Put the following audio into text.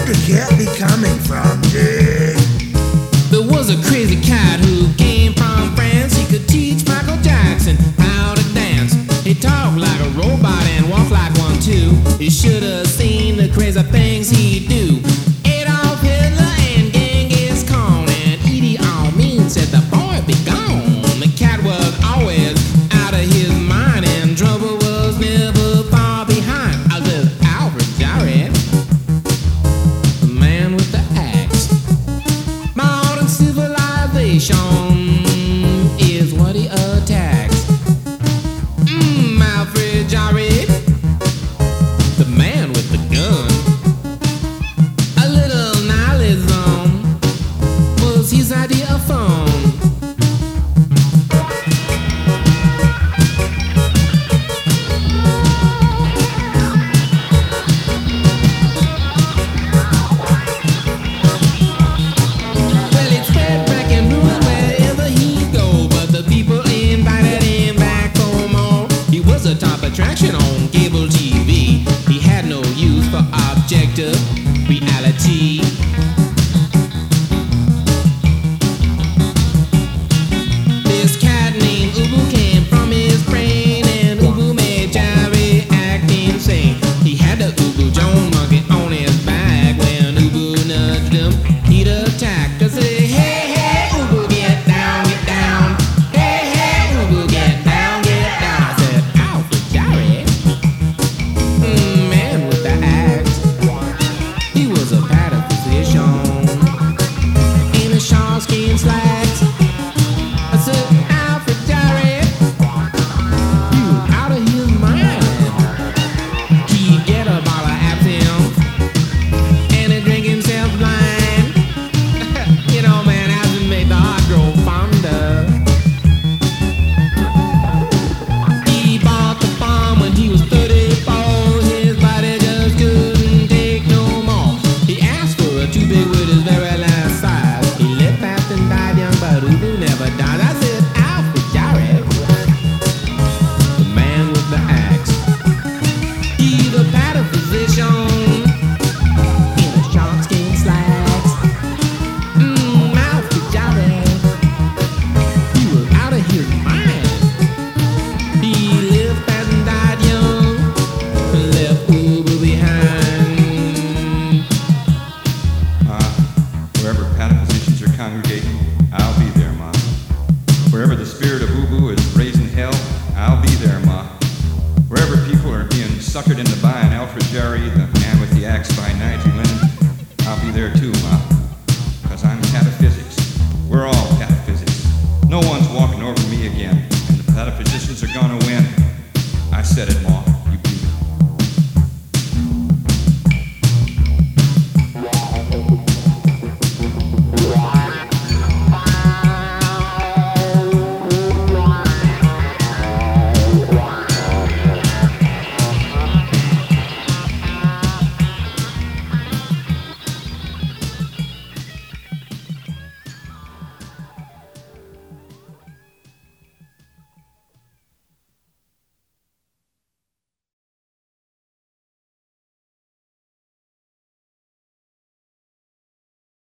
could the cat be coming from, Dick? There was a crazy cat who came from France. He could teach Michael Jackson how to dance. He talked like a robot and walked like one too. You should have seen the crazy things he'd do. Adolf Hitler and Genghis Khan and Idi Amin said the boy be gone. The cat was always out of his mind and trouble was never far behind. I was Alfred Jarrett, the man with the axe. Modern civilization is what he attacks. Alfred Jarrett, the man with the gun. A little nihilism was his idea of fun. Well, it spread back and ruined wherever he go, but the people invited him back for more. He was a top attraction on cable TV. He had no use for objective reality. This cat named Ubu came from his brain, and Ubu made Jerry act insane. He had the Ubu Jones monkey on his back. When Ubu nudged him, he'd attack. To say, hey, hey, Ubu, get down, get down. Hey, hey, Ubu, get down, get down. I said, Alfred Jarrett, man with the axe. He was a pataphysician in a sharkskin slacks. I said, Alfred Jarrett, you out of his mind. He'd get a bottle of absinthe and he'd drink himself blind. You know, man, absinthe made the heart grow fonder. He bought the farm when he was 34. His body just couldn't take no more. He asked for a toothpick with his very last size. He lived fast and died young, but Ubu never died. I said, Alfred Jarrett, the man with the axe. He's a pataphysician in a sharkskin slacks. Alfred Jarrett, he was out of his mind. He lived fast and died young, left Ubu behind. Wherever pataphysicians are congregating, I'll be there, Ma. Wherever the spirit of Ubu is raising hell, I'll be there, Ma. Wherever people are being suckered into buying Alfred Jarry, the man with the axe by Nigel Lennon, I'll be there too, Ma. 'Cause I'm pataphysics. We're all pataphysics. No one's walking over me again, and the pataphysicians are gonna win. I said it, Ma.